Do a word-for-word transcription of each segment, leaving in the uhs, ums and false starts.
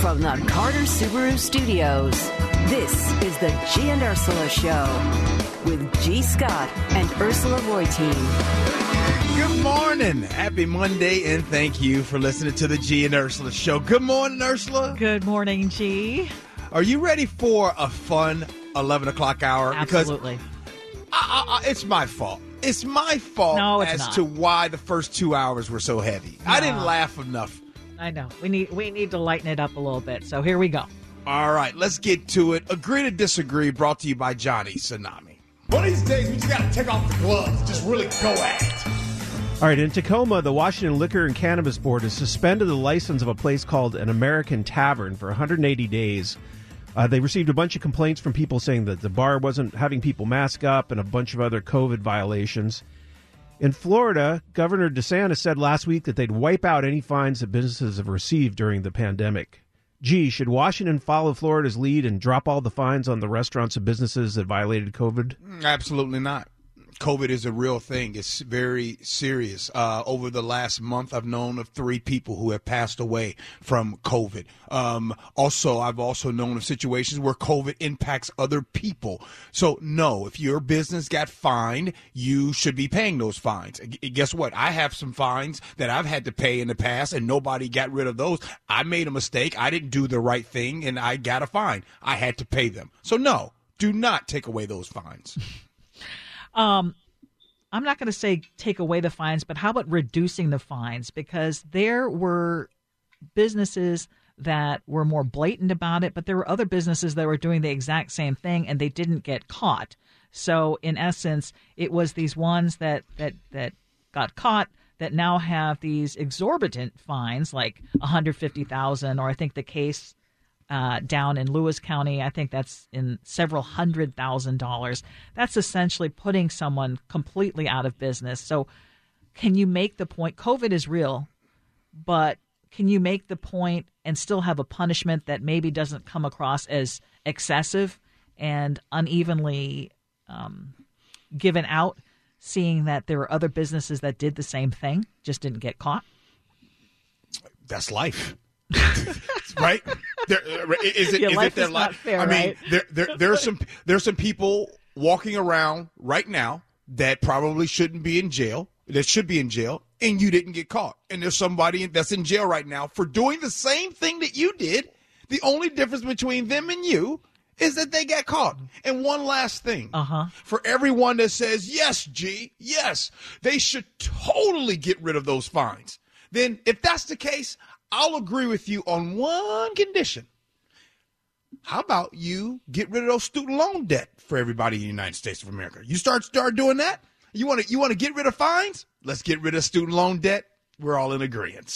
From the Carter Subaru Studios, this is the G and Ursula Show with G. Scott and Ursula Reutin. Good morning. Happy Monday, and thank you for listening to the G and Ursula Show. Good morning, Ursula. Good morning, G. Are you ready for a fun eleven o'clock hour? Absolutely. Because I, I, I, it's my fault. It's my fault no, it's as not. to why the first two hours were so heavy. No. I didn't laugh enough. I know. We need we need to lighten it up a little bit. So here we go. All right, let's get to it. Agree to Disagree, brought to you by Johnny Tsunami. One of these days, we just got to take off the gloves. Just really go at it. All right, in Tacoma, the Washington Liquor and Cannabis Board has suspended the license of a place called an American Tavern for one hundred eighty days. Uh, they received a bunch of complaints from people saying that the bar wasn't having people mask up and a bunch of other COVID violations. In Florida, Governor DeSantis said last week that they'd wipe out any fines that businesses have received during the pandemic. Gee, should Washington follow Florida's lead and drop all the fines on the restaurants and businesses that violated COVID? Absolutely not. COVID is a real thing. It's very serious. Uh, over the last month, I've known of three people who have passed away from COVID. Um, also, I've also known of situations where COVID impacts other people. So, no, if your business got fined, you should be paying those fines. G- guess what? I have some fines that I've had to pay in the past, and nobody got rid of those. I made a mistake. I didn't do the right thing, and I got a fine. I had to pay them. So, no, do not take away those fines. Um, I'm not going to say take away the fines, but how about reducing the fines? Because there were businesses that were more blatant about it, but there were other businesses that were doing the exact same thing and they didn't get caught. So in essence, it was these ones that, that, that got caught that now have these exorbitant fines, like one hundred fifty thousand dollars, or I think the case Uh, down in Lewis County, I think that's in several hundred thousand dollars. That's essentially putting someone completely out of business. So can you make the point? COVID is real, but can you make the point and still have a punishment that maybe doesn't come across as excessive and unevenly um, given out, seeing that there were other businesses that did the same thing, just didn't get caught? That's life. Right? There, is it, Your is life it their is not life? fair, I mean, right? there, there, there's some there's some people walking around right now that probably shouldn't be in jail, that should be in jail, and you didn't get caught. And there's somebody that's in jail right now for doing the same thing that you did. The only difference between them and you is that they got caught. And one last thing. Uh-huh. For everyone that says, yes, G, yes, they should totally get rid of those fines. Then if that's the case, I'll agree with you on one condition. How about you get rid of those student loan debt for everybody in the United States of America? You start start doing that? You want to you want to get rid of fines? Let's get rid of student loan debt. We're all in agreement.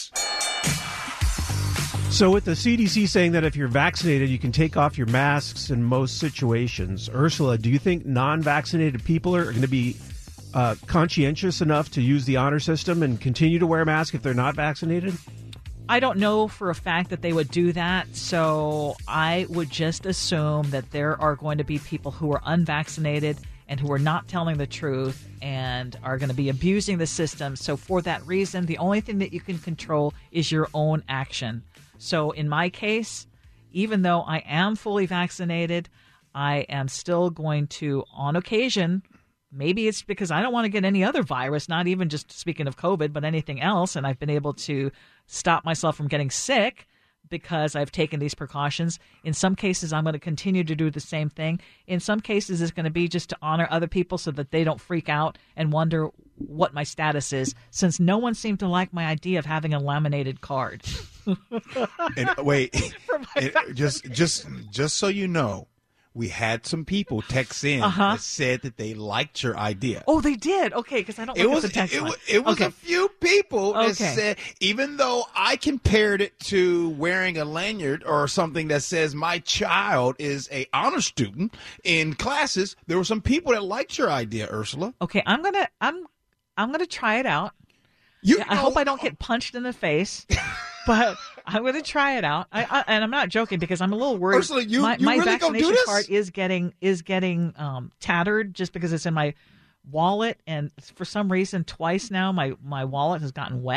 So with the C D C saying that if you're vaccinated, you can take off your masks in most situations, Ursula, do you think non-vaccinated people are going to be uh, conscientious enough to use the honor system and continue to wear a mask if they're not vaccinated? I don't know for a fact that they would do that, so I would just assume that there are going to be people who are unvaccinated and who are not telling the truth and are going to be abusing the system. So for that reason, the only thing that you can control is your own action. So in my case, even though I am fully vaccinated, I am still going to, on occasion, maybe it's because I don't want to get any other virus, not even just speaking of COVID, but anything else. And I've been able to stop myself from getting sick because I've taken these precautions. In some cases, I'm going to continue to do the same thing. In some cases, it's going to be just to honor other people so that they don't freak out and wonder what my status is, since no one seemed to like my idea of having a laminated card. And wait, and just just just so you know, we had some people text in uh-huh. that said that they liked your idea. Oh, they did? Okay, because I don't It look was at the text it, line. was, it was okay. a few people that Okay. said, even though I compared it to wearing a lanyard or something that says my child is a honor student in classes, there were some people that liked your idea, Ursula. Okay, I'm gonna I'm I'm gonna try it out. You I know- hope I don't get punched in the face, but I'm going to try it out. I, I, and I'm not joking because I'm a little worried. Ursula, you- my you my really gonna do vaccination this? card is getting is getting um, tattered just because it's in my wallet, and for some reason, twice now my my wallet has gotten wet.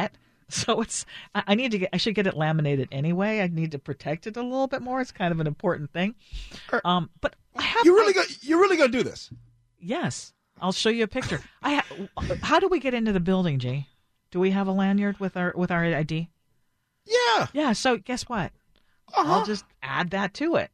So it's I I need to get I should get it laminated anyway. I need to protect it a little bit more. It's kind of an important thing. Um, but I have You really I, go, you're really gonna do this? yes, I'll show you a picture. I ha- how do we get into the building, G? Do we have a lanyard with our with our I D? Yeah. Yeah. So guess what? Uh-huh. I'll just add that to it,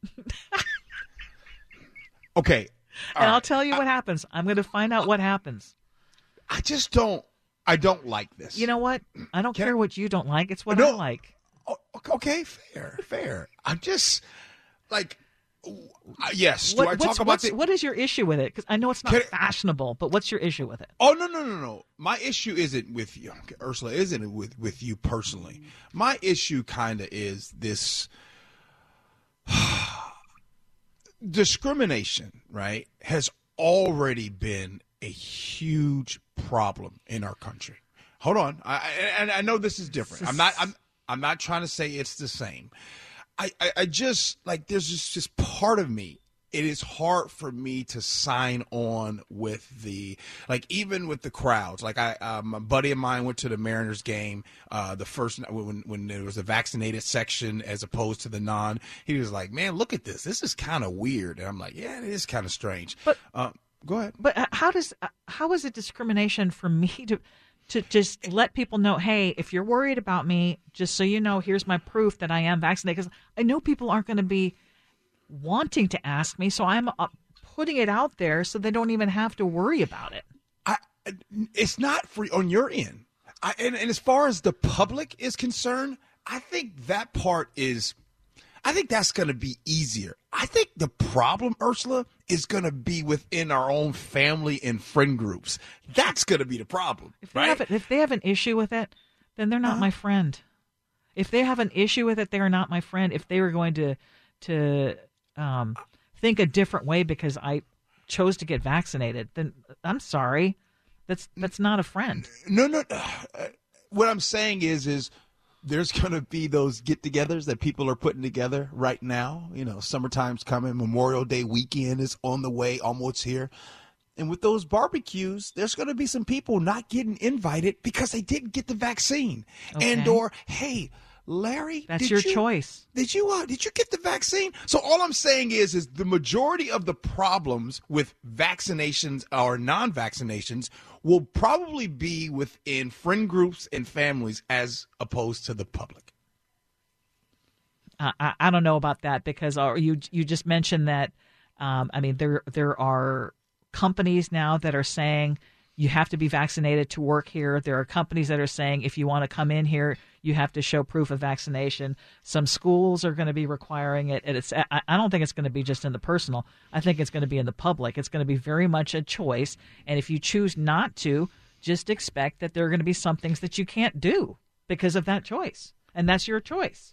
Okay. All and right. I'll tell you what happens. I'm going to find out what happens. I just don't. I don't like this. You know what? I don't Can care I- what you don't like. It's what No. I like. Oh, okay, fair, fair. I'm just like, uh, yes. Do What, I what's, talk about what's, the? what is your issue with it? Because I know it's not Can I- fashionable, but what's your issue with it? Oh no no no no! My issue isn't with you, Ursula. Isn't with with you personally. My issue kind of is this discrimination. Right, has already been a huge problem in our country. Hold on, I, I and I know this is different. I'm not. I'm. I'm not trying to say it's the same. I. I, I just like there's just just part of me. It is hard for me to sign on with the like even with the crowds. Like I, um, a buddy of mine went to the Mariners game. Uh, the first when when there was a vaccinated section as opposed to the non. He was like, "Man, look at this. This is kind of weird." And I'm like, "Yeah, it is kind of strange." But uh, go ahead. But uh, how does uh, how is it discrimination for me to to just let people know, hey, if you're worried about me, just so you know, here's my proof that I am vaccinated? Because I know people aren't going to be wanting to ask me, so I'm uh, putting it out there so they don't even have to worry about it. I, it's not free on your end. I, and, and as far as the public is concerned, I think that part is, I think that's going to be easier. I think the problem, Ursula, is going to be within our own family and friend groups. That's going to be the problem, If they, right? have, a, if they have an issue with it, then they're not Uh-huh. my friend. If they have an issue with it, they are not my friend. If they were going to to um, think a different way because I chose to get vaccinated, then I'm sorry, that's that's not a friend. No, no. Uh, what I'm saying is, is there's going to be those get-togethers that people are putting together right now. You know, summertime's coming. Memorial Day weekend is on the way, almost here. And with those barbecues, there's going to be some people not getting invited because they didn't get the vaccine. Okay. And or, hey, Larry, That's did your you- choice. Did you uh, did you get the vaccine? So all I'm saying is is the majority of the problems with vaccinations or non-vaccinations will probably be within friend groups and families as opposed to the public. Uh, I, I don't know about that because uh, you you just mentioned that. Um, I mean, there there are companies now that are saying you have to be vaccinated to work here. There are companies that are saying if you want to come in here, you have to show proof of vaccination. Some schools are going to be requiring it. And it's I, I don't think it's going to be just in the personal. I think it's going to be in the public. It's going to be very much a choice. And if you choose not to, just expect that there are going to be some things that you can't do because of that choice. And that's your choice.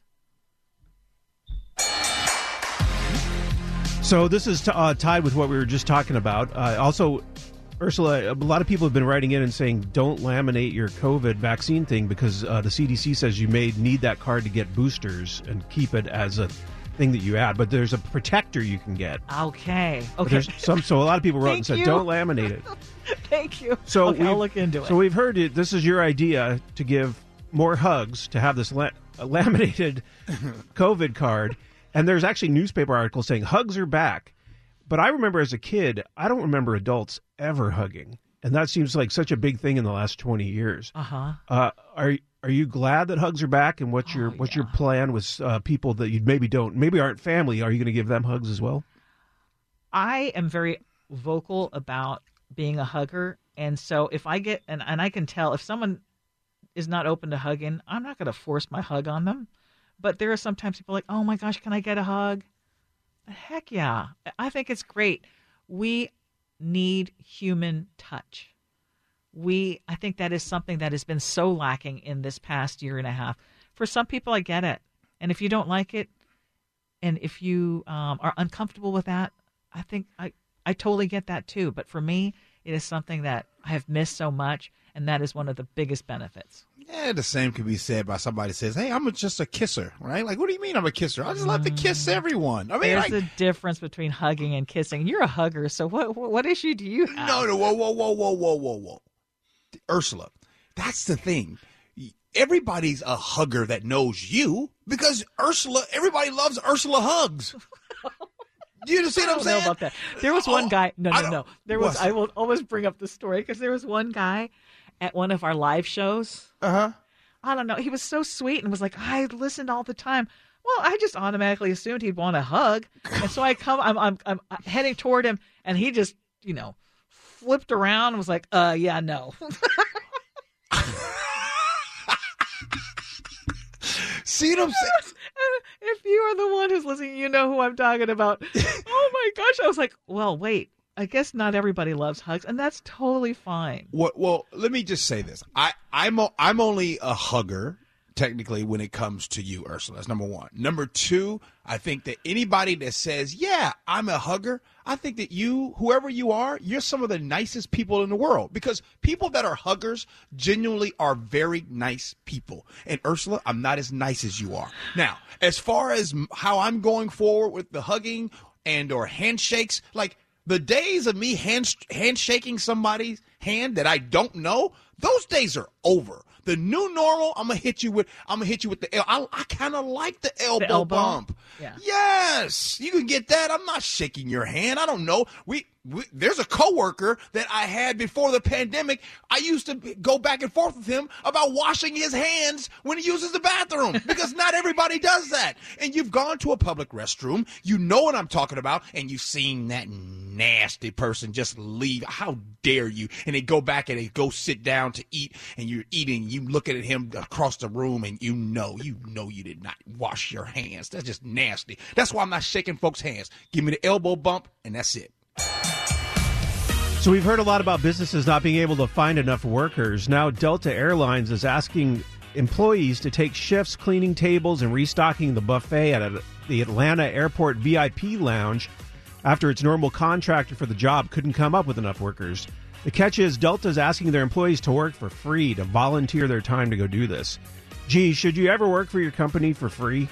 So this is t- uh, tied with what we were just talking about. Uh, also, Ursula, a lot of people have been writing in and saying don't laminate your COVID vaccine thing because uh, the C D C says you may need that card to get boosters and keep it as a thing that you add. But there's a protector you can get. Okay. But Okay. There's some, so a lot of people wrote and Thank said you. don't laminate it. Thank you. So okay, I'll we've- look into it. So we've heard it. This is your idea to give more hugs to have this la- laminated COVID card. And there's actually newspaper articles saying hugs are back. But I remember as a kid, I don't remember adults ever hugging. And that seems like such a big thing in the last twenty years. uh-huh. Uh, are are you glad that hugs are back? And what's your Oh, what's yeah. your plan with uh, people that you maybe don't, maybe aren't family? Are you going to give them hugs as well? I am very vocal about being a hugger. And so if I get, and, and I can tell if someone is not open to hugging, I'm not going to force my hug on them. But there are sometimes people like, oh my gosh, can I get a hug? Heck yeah. I think it's great. We need human touch. We, I think that is something that has been so lacking in this past year and a half. For some people, I get it. And if you don't like it, and if you um, are uncomfortable with that, I think I, I totally get that too. But for me, it is something that I have missed so much, and that is one of the biggest benefits. Yeah, the same could be said by somebody who says, hey, I'm a, just a kisser, right? Like, what do you mean I'm a kisser? I just love to kiss everyone. I mean, There's like, a difference between hugging and kissing. You're a hugger, so what what issue do you have? no, no, whoa, whoa, whoa, whoa, whoa, whoa, whoa. Ursula, that's the thing. everybody's a hugger that knows you because Ursula, everybody loves Ursula hugs. Do you understand what I'm saying? I don't know about that. There was one Oh, guy. No, I no, don't- no. There was. what? I will always bring up the story because there was one guy at one of our live shows. Uh huh. I don't know. He was so sweet and was like, I listened all the time. Well, I just automatically assumed he'd want a hug, and so I come. I'm, I'm, I'm heading toward him, and he just, you know, flipped around and was like, "Uh, yeah, no." See what I'm saying? If you are the one who's listening, you know who I'm talking about. Oh my gosh! I was like, well, wait. I guess not everybody loves hugs, and that's totally fine. Well, well, let me just say this. I, I'm o- I'm only a hugger, technically, when it comes to you, Ursula. That's number one. Number two, I think that anybody that says, yeah, I'm a hugger, I think that you, whoever you are, you're some of the nicest people in the world. Because people that are huggers genuinely are very nice people. And Ursula, I'm not as nice as you are. Now, as far as m- how I'm going forward with the hugging and or handshakes, like, the days of me hand, handshaking somebody's hand that I don't know, those days are over. The new normal, I'm gonna hit you with. I'm gonna hit you with the. El- I, I kind of like the elbow, The elbow? bump. Yeah. Yes, you can get that. I'm not shaking your hand. I don't know. We, we there's a coworker that I had before the pandemic. I used to go back and forth with him about washing his hands when he uses the bathroom because not everybody does that. And you've gone to a public restroom. You know what I'm talking about, and you've seen that nasty person just leave. How dare you? And they go back and they go sit down to eat, and you're eating. You looking at him across the room, and you know, you know, you did not wash your hands. That's just nasty. That's why I'm not shaking folks' hands. Give me the elbow bump, and that's it. So we've heard a lot about businesses not being able to find enough workers. Now Delta Airlines is asking employees to take shifts cleaning tables and restocking the buffet at a, the Atlanta Airport V I P Lounge after its normal contractor for the job couldn't come up with enough workers. The catch is Delta is asking their employees to work for free, to volunteer their time to go do this. Gee, should you ever work for your company for free?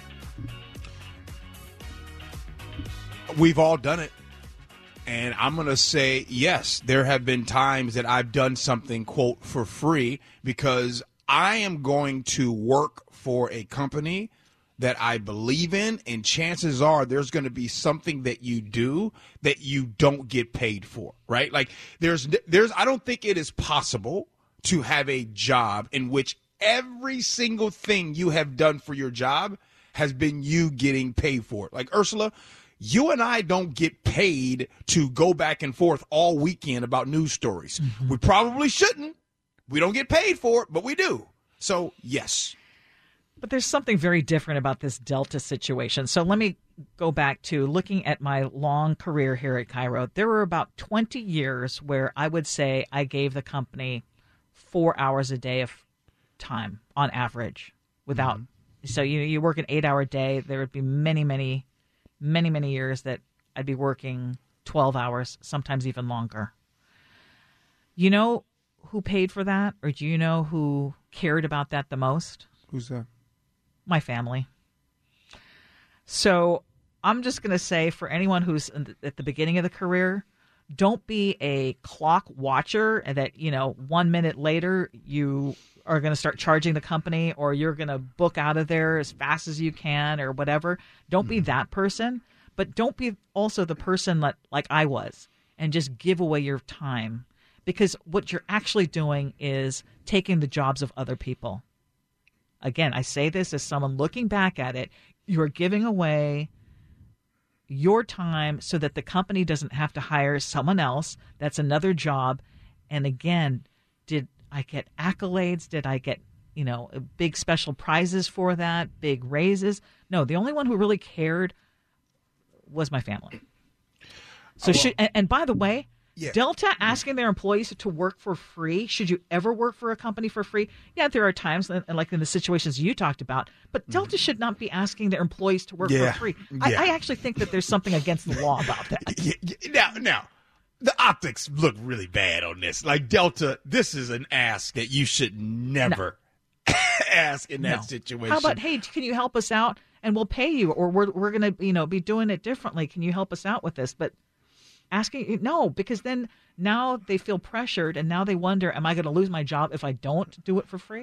We've all done it. And I'm going to say, yes, there have been times that I've done something, quote, for free because I am going to work for a company that I believe in, and chances are there's going to be something that you do that you don't get paid for, right? Like there's, there's, I don't think it is possible to have a job in which every single thing you have done for your job has been you getting paid for it. Like Ursula, you and I don't get paid to go back and forth all weekend about news stories. Mm-hmm. We probably shouldn't. We don't get paid for it, but we do. So, yes. But there's something very different about this Delta situation. So let me go back to looking at my long career here at Cairo. There were about twenty years where I would say I gave the company four hours a day of time on average without. Mm-hmm. So you, you work an eight-hour day. There would be many, many, many, many years that I'd be working twelve hours, sometimes even longer. You know who paid for that? Or do you know who cared about that the most? Who's that? My family. So I'm just going to say for anyone who's at the beginning of the career, don't be a clock watcher and that, you know, one minute later you are going to start charging the company or you're going to book out of there as fast as you can or whatever. Don't be that person, but don't be also the person that, like I was and just give away your time, because what you're actually doing is taking the jobs of other people. Again, I say this as someone looking back at it. You're giving away your time so that the company doesn't have to hire someone else. That's another job. And again, did I get accolades? Did I get, you know, big special prizes for that? Big raises? No, the only one who really cared was my family. So, oh, well, should, and, and by the way, yeah. Delta asking their employees to work for free. Should you ever work for a company for free? Yeah, there are times, like in the situations you talked about, but Delta should not be asking their employees to work yeah. for free. Yeah. I, I actually think that there's something against the law about that. Yeah, yeah. Now, now, the optics look really bad on this. Like Delta, this is an ask that you should never no. ask in that no. situation. How about, hey, can you help us out and we'll pay you, or we're we're going to, you know, be doing it differently. Can you help us out with this? But asking, no, because then now they feel pressured and now they wonder, am I going to lose my job if I don't do it for free?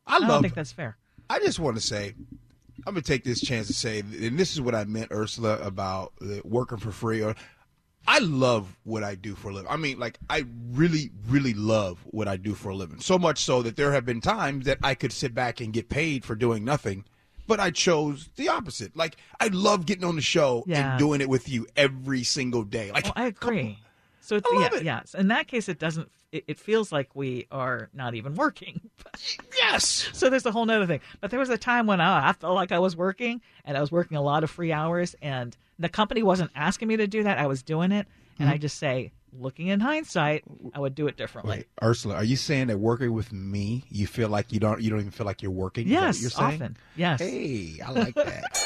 I I love. don't think that's fair. I just want to say, I'm gonna take this chance to say, and this is what I meant, Ursula, about uh, working for free. Or I love what I do for a living. I mean, like, I really, really love what I do for a living. So much so that there have been times that I could sit back and get paid for doing nothing, but I chose the opposite. Like, I love getting on the show Yeah. and doing it with you every single day. Like, Well, I agree. So it's, I love yeah, it. yes. In that case, it doesn't. It, it feels like we are not even working. yes. So there's a whole nother thing. But there was a time when I, I felt like I was working, and I was working a lot of free hours, and the company wasn't asking me to do that. I was doing it, and Mm-hmm. I just say, looking in hindsight, I would do it differently. Wait, Ursula, are you saying that working with me, you feel like you don't, you don't even feel like you're working? Is that what Yes, you're saying? often. Yes. Hey, I like that.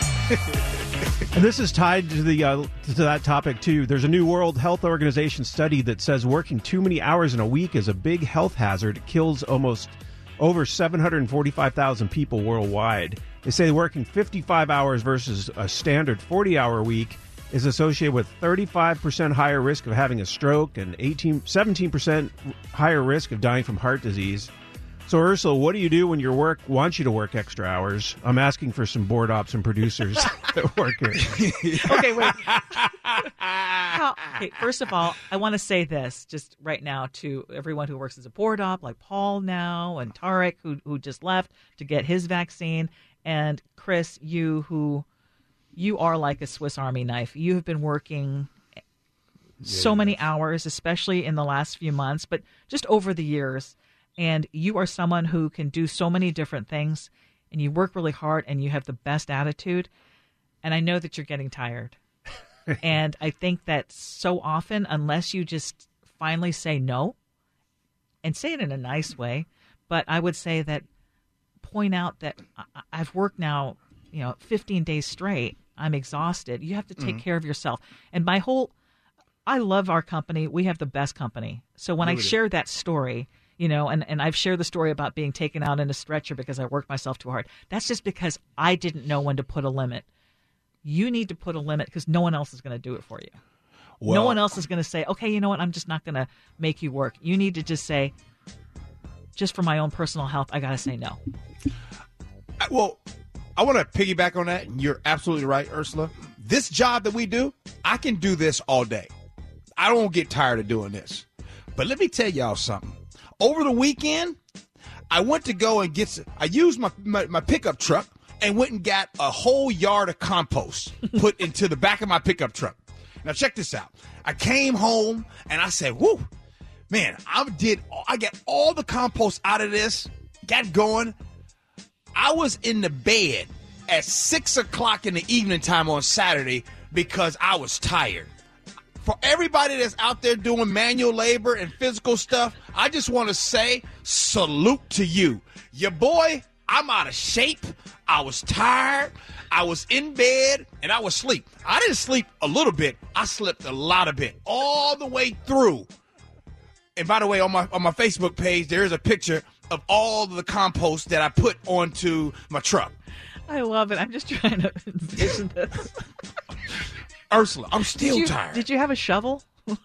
And this is tied to the uh, to that topic too. There's a new World Health Organization study that says working too many hours in a week is a big health hazard. It kills almost over seven hundred forty-five thousand people worldwide. They say working fifty-five hours versus a standard forty-hour week is associated with thirty-five percent higher risk of having a stroke and eighteen, seventeen percent higher risk of dying from heart disease. So, Ursula, what do you do when your work wants you to work extra hours? I'm asking for some board ops and producers that work here. Okay, wait. How, okay, first of all, I want to say this just right now to everyone who works as a board op, like Paul now, and Tarek, who who just left to get his vaccine, and Chris, you who you are like a Swiss Army knife. You have been working so many hours, especially in the last few months, but just over the years. And you are someone who can do so many different things, and you work really hard, and you have the best attitude. And I know that you're getting tired. And I think that so often, unless you just finally say no, and say it in a nice way, but I would say that point out that I- I've worked now, you know, fifteen days straight. I'm exhausted. You have to take care of yourself. And my whole, I love our company. We have the best company. So when I share that story, you know, and, and I've shared the story about being taken out in a stretcher because I worked myself too hard. That's just because I didn't know when to put a limit. You need to put a limit because no one else is going to do it for you. Well, no one else is going to say, okay, you know what, I'm just not going to make you work. You need to just say, just for my own personal health, I got to say no. I- well, I want to piggyback on that. And you're absolutely right, Ursula. This job that we do, I can do this all day. I don't get tired of doing this. But let me tell y'all something. Over the weekend, I went to go and get some, I used my, my, my pickup truck and went and got a whole yard of compost put into the back of my pickup truck. Now check this out. I came home and I said, whoo, man, I did, I got all the compost out of this, got going. I was in the bed at six o'clock in the evening time on Saturday because I was tired. For everybody that's out there doing manual labor and physical stuff, I just want to say salute to you. Your boy, I'm out of shape. I was tired. I was in bed and I was asleep. I didn't sleep a little bit. I slept a lot of bit all the way through. And by the way, on my on my Facebook page, there is a picture of all the compost that I put onto my truck. I love it. I'm just trying to envision this. Ursula, I'm still Did you, tired. did you have a shovel? Now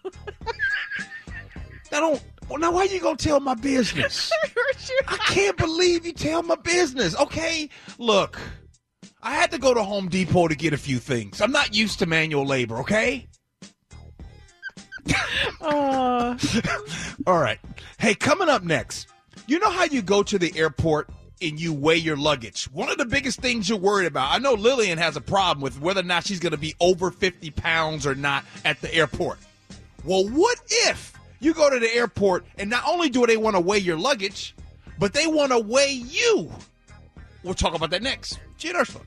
don't. Well, now why you gonna tell my business? I can't believe you tell my business. Okay, look, I had to go to Home Depot to get a few things. I'm not used to manual labor. Okay. Uh, All right. Hey, coming up next, you know how you go to the airport and you weigh your luggage? One of the biggest things you're worried about. I know Lillian has a problem with whether or not she's going to be over fifty pounds or not at the airport. Well, what if you go to the airport and not only do they want to weigh your luggage, but they want to weigh you? We'll talk about that next. G and Ursula.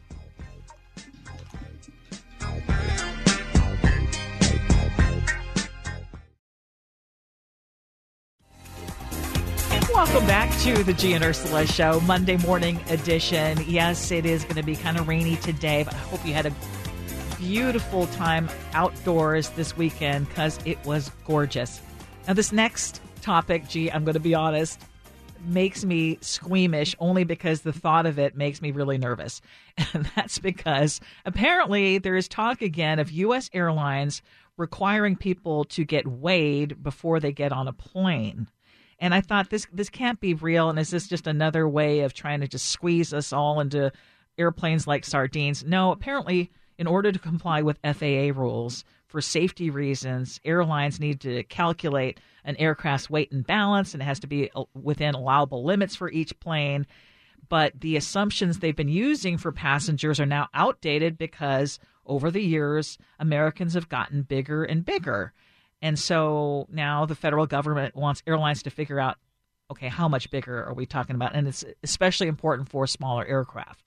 Welcome back to the G and Ursula Show, Monday morning edition. Yes, it is going to be kind of rainy today, but I hope you had a beautiful time outdoors this weekend because it was gorgeous. Now, this next topic, G, I'm going to be honest, makes me squeamish only because the thought of it makes me really nervous. And that's because apparently there is talk again of U S airlines requiring people to get weighed before they get on a plane. And I thought this this can't be real. And is this just another way of trying to just squeeze us all into airplanes like sardines? No, apparently, in order to comply with F A A rules, for safety reasons, airlines need to calculate an aircraft's weight and balance, and it has to be within allowable limits for each plane. But the assumptions they've been using for passengers are now outdated because over the years, Americans have gotten bigger and bigger. And so now the federal government wants airlines to figure out, okay, how much bigger are we talking about? And it's especially important for smaller aircraft.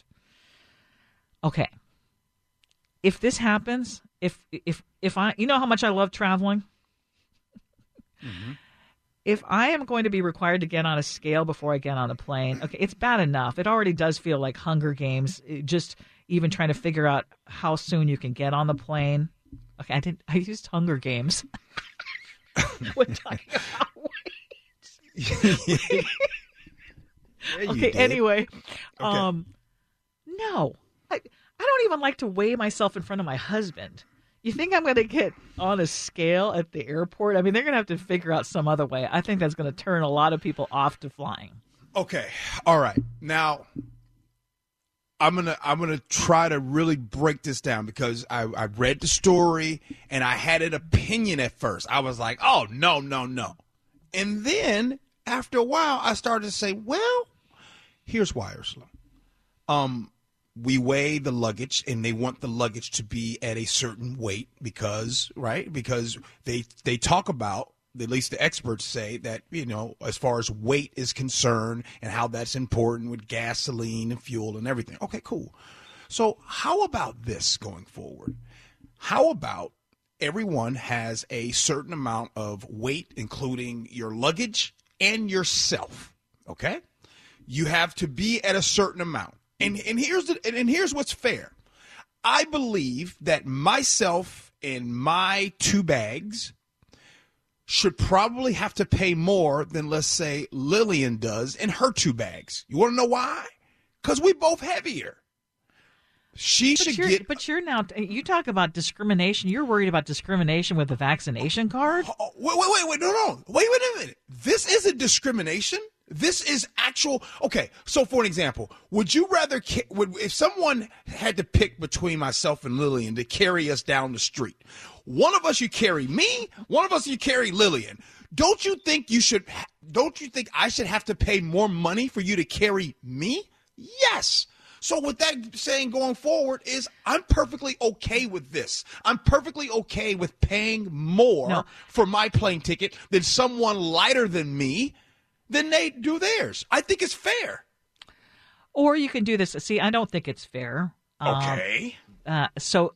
Okay. If this happens, if if if I, you know how much I love traveling? Mm-hmm. If I am going to be required to get on a scale before I get on a plane, okay, it's bad enough. It already does feel like Hunger Games, just even trying to figure out how soon you can get on the plane. Okay, I didn't. I used Hunger Games when talking about weight. Yeah, okay, did. anyway, okay. um, no, I I don't even like to weigh myself in front of my husband. You think I'm going to get on a scale at the airport? I mean, they're going to have to figure out some other way. I think that's going to turn a lot of people off to flying. Okay. All right. Now, I'm going to I'm gonna try to really break this down because I, I read the story and I had an opinion at first. I was like, oh, no, no, no. And then after a while, I started to say, well, here's why, Ursula. Um. We weigh the luggage, and they want the luggage to be at a certain weight because, right? Because they they talk about, at least the experts say that, you know, as far as weight is concerned and how that's important with gasoline and fuel and everything. Okay, cool. So how about this going forward? How about everyone has a certain amount of weight, including your luggage and yourself, okay? You have to be at a certain amount. And and here's the, and here's what's fair. I believe that myself and my two bags should probably have to pay more than, let's say, Lillian does in her two bags. You want to know why? Because we both heavier. She but should you're, get. But you're now. You talk about discrimination. You're worried about discrimination with the vaccination card? Oh, wait, wait, wait, wait, no, no, wait, wait a minute. This isn't discrimination. This is actual. Okay, so for an example, would you rather, would, if someone had to pick between myself and Lillian to carry us down the street, one of us you carry me, one of us you carry Lillian. Don't you think you should? Don't you think I should have to pay more money for you to carry me? Yes. So with that saying going forward is I'm perfectly okay with this. I'm perfectly okay with paying more no. for my plane ticket than someone lighter than me. Then they do theirs. I think it's fair. Or you can do this. See, I don't think it's fair. Okay. Um, uh, so,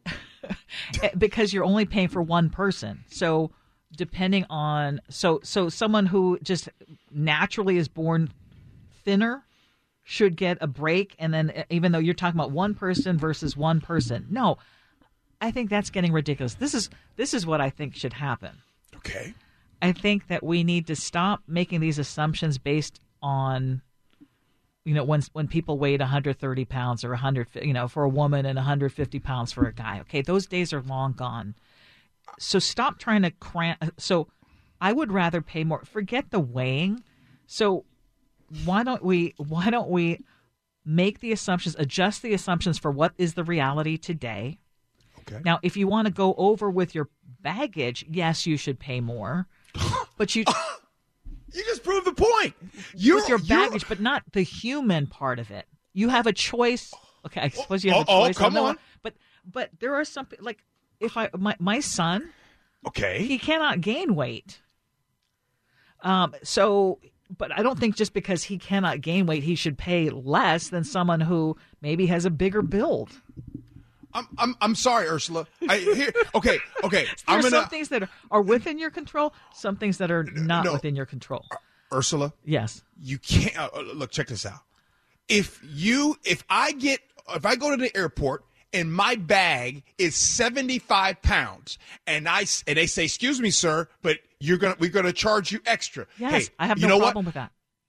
because you're only paying for one person. So, depending on so so someone who just naturally is born thinner should get a break. And then, even though you're talking about one person versus one person, no, I think that's getting ridiculous. This is this is what I think should happen. Okay. I think that we need to stop making these assumptions based on, you know, when when people weighed one hundred thirty pounds or one hundred, you know, for a woman and one hundred fifty pounds for a guy. Okay, those days are long gone. So stop trying to cram. So I would rather pay more. Forget the weighing. So why don't we why don't we make the assumptions, adjust the assumptions for what is the reality today? Okay. Now, if you want to go over with your baggage, yes, you should pay more. But you you just proved the point. You're, with your baggage, you're... but not the human part of it. You have a choice. Okay, I suppose you have oh, a choice. Oh, come on. One, but but there are some like if I my my son, okay, he cannot gain weight. Um. So, but I don't think just because he cannot gain weight, he should pay less than someone who maybe has a bigger build. I'm I'm I'm sorry, Ursula. I here okay, okay. There I'm are gonna, some things that are, are within your control, some things that are not no. within your control. Ursula, yes. You can't uh, look, check this out. If you if I get if I go to the airport and my bag is seventy-five pounds and I and they say, "Excuse me, sir, but you're going to we're going to charge you extra." Yes, hey, I have you no know problem what? with that.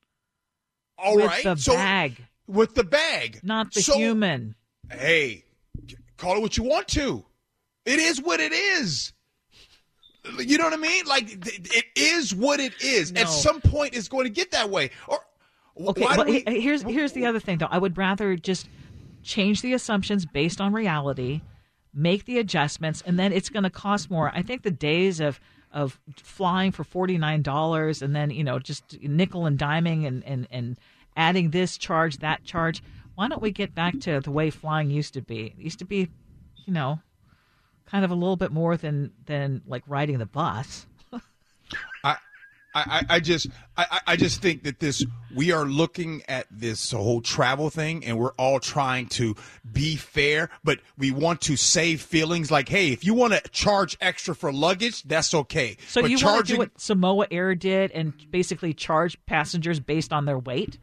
All with right. the so, bag. With the bag. Not the so, human. Hey, call it what you want to. It is what it is. You know what I mean? Like, it is what it is. No. At some point, it's going to get that way. Or Okay, why but do we, he- here's here's the other thing, though. I would rather just change the assumptions based on reality, make the adjustments, and then it's going to cost more. I think the days of of flying for forty-nine dollars and then, you know, just nickel and diming and, and, and adding this charge, that charge, why don't we get back to the way flying used to be? It used to be, you know, kind of a little bit more than, than like riding the bus. I, I, I just I, I just think that this we are looking at this whole travel thing and we're all trying to be fair, but we want to save feelings like, hey, if you want to charge extra for luggage, that's okay. So but you charging, want to do what Samoa Air did and basically charge passengers based on their weight?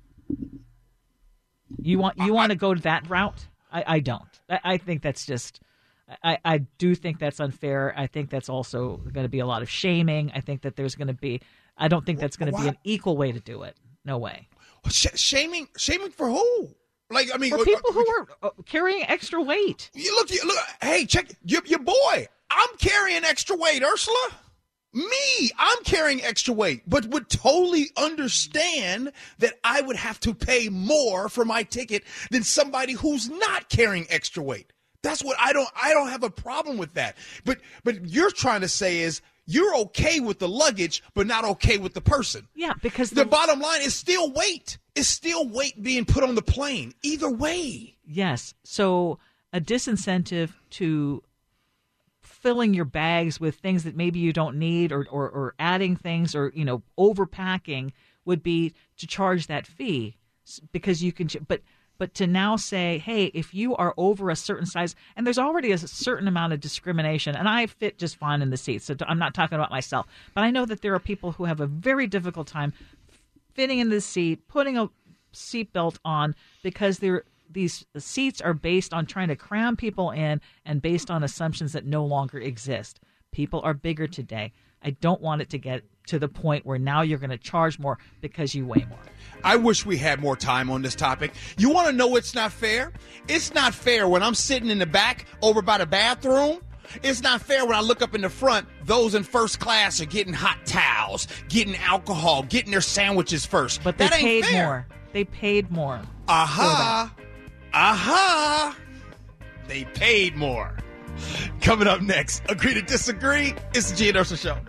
You want you I, want to go that route? I, I don't. I, I think that's just. I, I do think that's unfair. I think that's also going to be a lot of shaming. I think that there's going to be. I don't think that's going to be an equal way to do it. No way. Sh- shaming shaming for who? Like I mean, For people who are uh, carrying extra weight. You look, you look. Hey, check your, your boy. I'm carrying extra weight, Ursula. Me, I'm carrying extra weight, but would totally understand that I would have to pay more for my ticket than somebody who's not carrying extra weight. That's what I don't. I don't have a problem with that. But but you're trying to say is you're okay with the luggage, but not okay with the person. Yeah, because the, the bottom line is still weight. It's still weight being put on the plane. Either way. Yes. So a disincentive to filling your bags with things that maybe you don't need, or or, or adding things, or you know overpacking would be to charge that fee because you can. But. But to now say, hey, if you are over a certain size, and there's already a certain amount of discrimination, and I fit just fine in the seat, so I'm not talking about myself, but I know that there are people who have a very difficult time fitting in the seat, putting a seatbelt on, because they're, these seats are based on trying to cram people in and based on assumptions that no longer exist. People are bigger today. I don't want it to get to the point where now you're going to charge more because you weigh more. I wish we had more time on this topic. You want to know it's not fair? It's not fair when I'm sitting in the back over by the bathroom. It's not fair when I look up in the front, those in first class are getting hot towels, getting alcohol, getting their sandwiches first. But they that ain't paid fair. more. They paid more. Aha. Aha. They paid more. Coming up next, agree to disagree. It's the G and Ursula Show.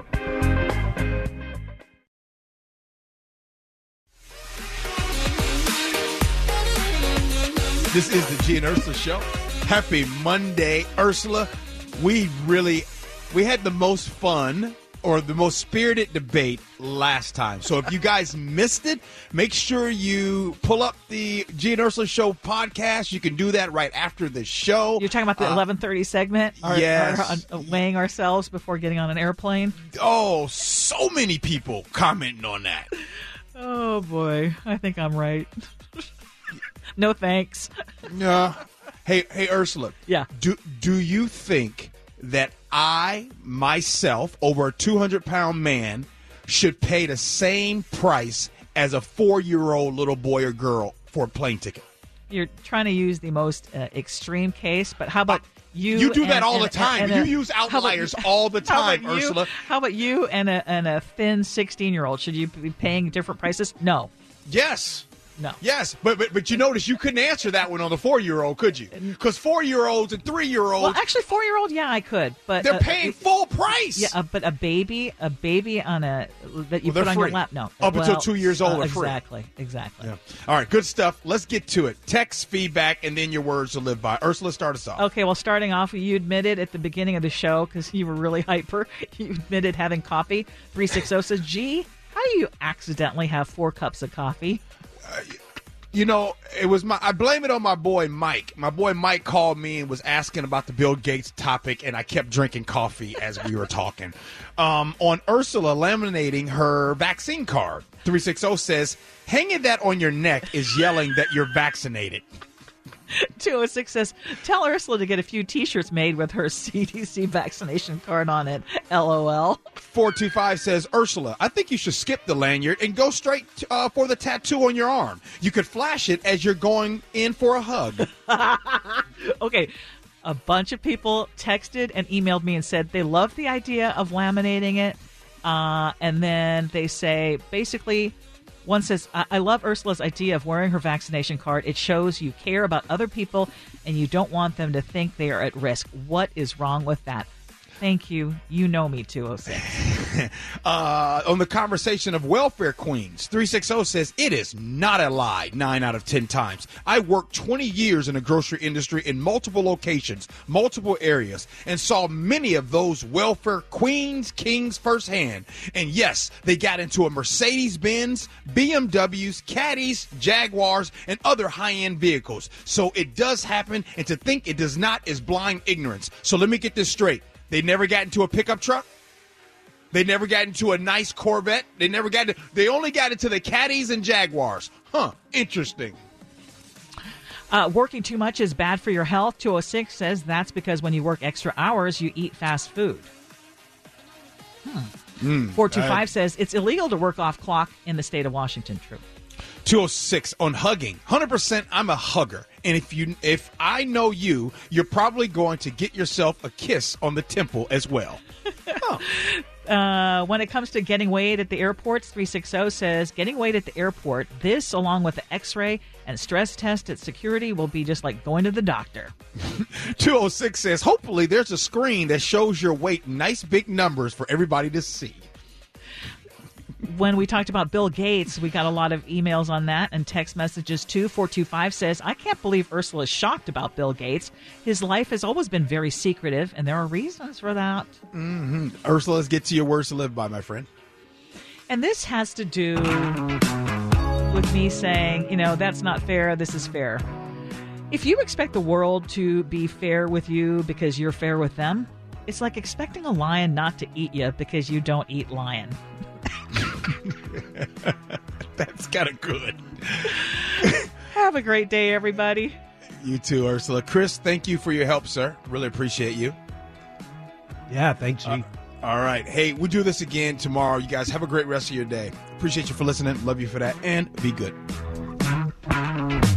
This is the G and Ursula Show. Happy Monday, Ursula. We really, we had the most fun or the most spirited debate last time. So if you guys missed it, make sure you pull up the G and Ursula Show podcast. You can do that right after the show. You're talking about the uh, eleven thirty segment? Our, yes. Our, uh, weighing ourselves before getting on an airplane? Oh, so many people commenting on that. Oh, boy. I think I'm right. No thanks. Yeah. Hey, hey, Ursula. Yeah. Do do you think that I, myself, over a two hundred pound man, should pay the same price as a four-year-old little boy or girl for a plane ticket? You're trying to use the most uh, extreme case, but how about you? You do that and, all and, the time. and a, you use outliers you, all the time, how you, Ursula. How about you and a and a thin sixteen-year-old? Should you be paying different prices? No. Yes. No. Yes, but, but but you notice you couldn't answer that one on the four-year-old, could you? Because four-year-olds and three-year-olds, Well, actually, four-year-old, yeah, I could, but they're uh, paying uh, full price. Yeah, uh, but a baby, a baby on a that you Well, they're put on free. your lap, no. Up well, until two years old, uh, are free. Exactly, exactly. Yeah. All right, good stuff. Let's get to it. Text, feedback, and then your words to live by. Ursula, start us off. Okay, well, starting off, you admitted at the beginning of the show, because you were really hyper, you admitted having coffee. three sixty says, gee, how do you accidentally have four cups of coffee? Uh, You know, it was my. I blame it on my boy Mike. My boy Mike called me and was asking about the Bill Gates topic, and I kept drinking coffee as we were talking. Um, on Ursula laminating her vaccine card, three sixty says, hanging that on your neck is yelling that you're vaccinated. two oh six says, tell Ursula to get a few T-shirts made with her C D C vaccination card on it. LOL. four two five says, Ursula, I think you should skip the lanyard and go straight uh, for the tattoo on your arm. You could flash it as you're going in for a hug. Okay, A bunch of people texted and emailed me and said they love the idea of laminating it. Uh, and then they say, basically, one says, I-, I love Ursula's idea of wearing her vaccination card. It shows you care about other people and you don't want them to think they are at risk. What is wrong with that? Thank you. You know me, two oh six. uh, on the conversation of welfare queens, three sixty says, it is not a lie nine out of ten times. I worked twenty years in the grocery industry in multiple locations, multiple areas, and saw many of those welfare queens, kings firsthand. And yes, they got into a Mercedes-Benz, B M Ws, Caddies, Jaguars, and other high-end vehicles. So it does happen, and to think it does not is blind ignorance. So let me get this straight. They never got into a pickup truck. They never got into a nice Corvette. They never got into, they only got into the Caddies and Jaguars. Huh, interesting. Uh, working too much is bad for your health. two oh six says that's because when you work extra hours, you eat fast food. Hmm. Mm, four two five uh, says it's illegal to work off clock in the state of Washington. True. two oh six on hugging. one hundred percent I'm a hugger. And if you, if I know you, you're probably going to get yourself a kiss on the temple as well. Oh. Uh, when it comes to getting weighed at the airports, three sixty says getting weighed at the airport, this along with the x-ray and stress test at security will be just like going to the doctor. two oh six says hopefully there's a screen that shows your weight in nice big numbers for everybody to see. When we talked about Bill Gates, we got a lot of emails on that and text messages too. four two five says, I can't believe Ursula is shocked about Bill Gates. His life has always been very secretive, and there are reasons for that. Mm-hmm. Ursula's get to your words to live by, my friend. And this has to do with me saying, you know, that's not fair, this is fair. If you expect the world to be fair with you because you're fair with them, it's like expecting a lion not to eat you because you don't eat lion. That's kind of good. Have a great day, everybody. You too, Ursula. Chris, thank you for your help, sir. Really appreciate you. Yeah, thanks, G. Uh, all right. Hey, we'll do this again tomorrow. You guys have a great rest of your day. Appreciate you for listening. Love you for that. And be good.